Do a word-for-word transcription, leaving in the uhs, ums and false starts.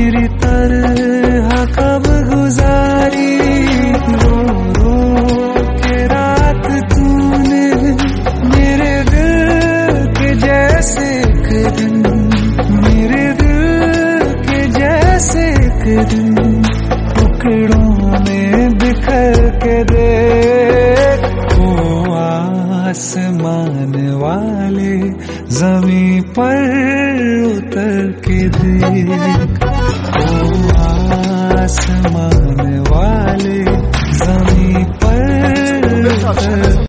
मेरी तरह कब गुजारी, रो रो के रात तूने मेरे दिल के जैसे एक दिन, मेरे दिल के जैसे एक दिन टुकड़ों में बिखर के देख। ओ आसमान वाले जमीन पर उतर के देख, ओ आसमान वाले जमीन पर उतर